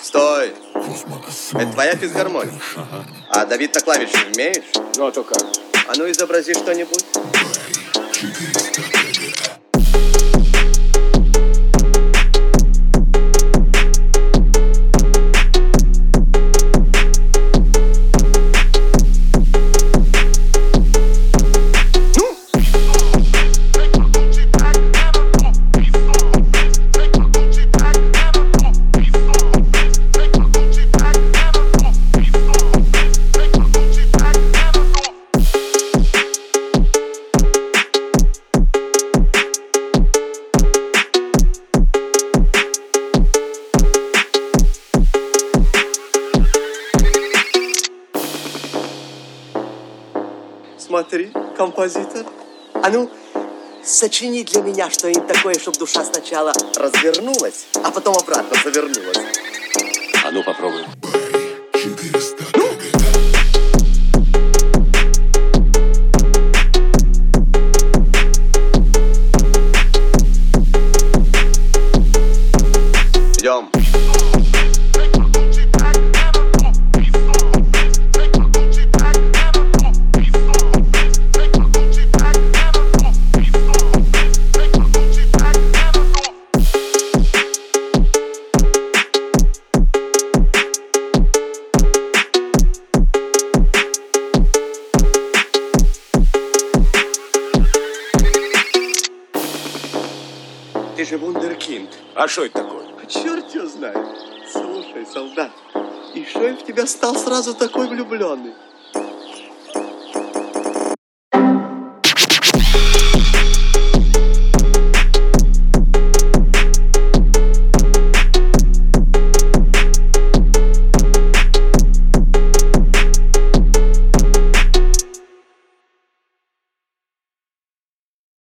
Стой! Это твоя физгармония? Ага. А давить на клавиши умеешь? Ну а то как? А ну изобрази что-нибудь. Смотри, композитор. А ну, сочини для меня что-нибудь такое, чтобы душа сначала развернулась, а потом обратно завернулась. А ну попробуем. Идем. Ты же вундеркинд. А что это такое? А черт его знает. Слушай, солдат, и что я в тебя стал сразу такой влюбленный?